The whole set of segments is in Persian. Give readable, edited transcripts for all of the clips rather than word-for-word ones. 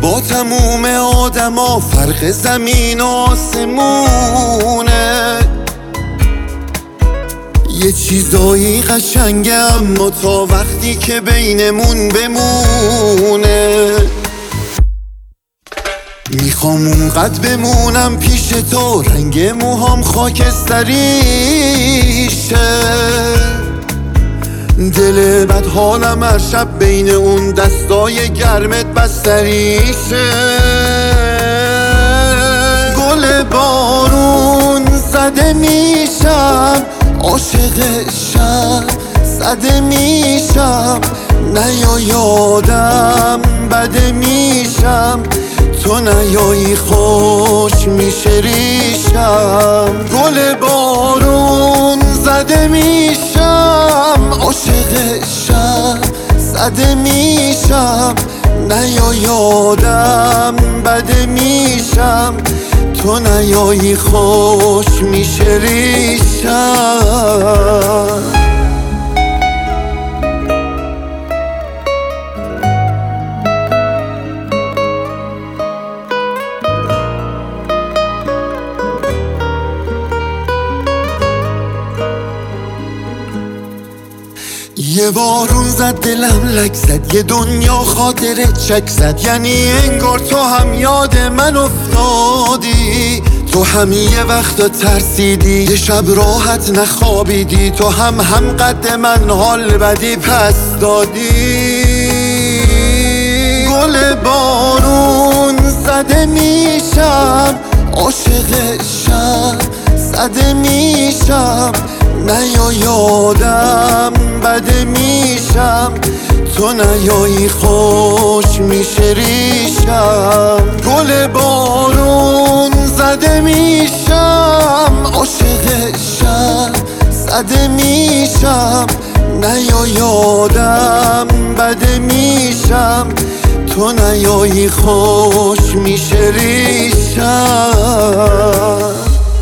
با تموم آدما فرق زمین و آسمونه. یه چیزایی قشنگه اما تا وقتی که بینمون بمونه. میخوام اونقدر بمونم پیش تو رنگ موهام خاکستریشه. دل بد حالم هر شب بین اون دستای گرمت بستریشه. گل بارون زده میشم، عاشق شب زده میشم. نیا یادم بده میشم، تو نیایی خوش میشه ریشم. گل بارون زده میشم، عاشق شب زده میشم. نیا یادم بده میشم، تو نیایی خوش میشه ریشم. یه بارون زد دلم لک زد، یه دنیا خاطره چک زد. یعنی انگار تو هم یاد من افتادی، تو هم یه وقتا ترسیدی، یه شب راحت نخوابیدی. تو هم قد من حال بدی پس دادی. گل بارون زده میشم، عاشق شب زده میشم. نیا یادم بده میشم، تو نیایی خوش میشه ریشم. گل بارون زده میشم، عاشق شب زده میشم. نیا یادم بده میشم، تو نیایی خوش میشه ریشم.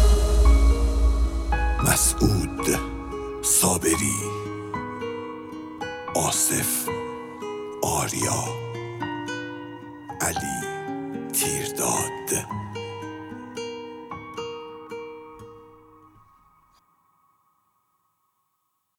مسعود صابری، آصف، آریا، علی تیرداد.